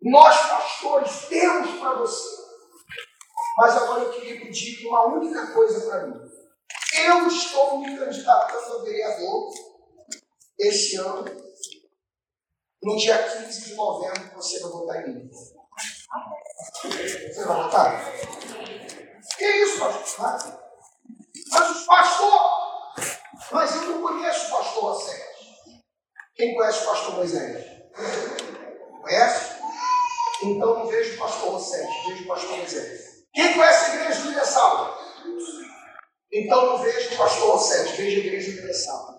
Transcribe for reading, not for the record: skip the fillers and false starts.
Nós, pastores, temos para você. Mas agora eu queria pedir uma única coisa para mim. Eu estou me candidatando a vereador esse ano, no dia 15 de novembro, você vai votar em mim. Você vai votar? Que isso, pastor? Mas os pastores... Mas eu não conheço o pastor Sérgio. Quem conhece o pastor Moisés? Conhece? Então não vejo o pastor Sérgio, vejo o pastor Moisés. Quem conhece a Igreja Universal? Então não vejo o pastor Sérgio, vejo a Igreja Universal.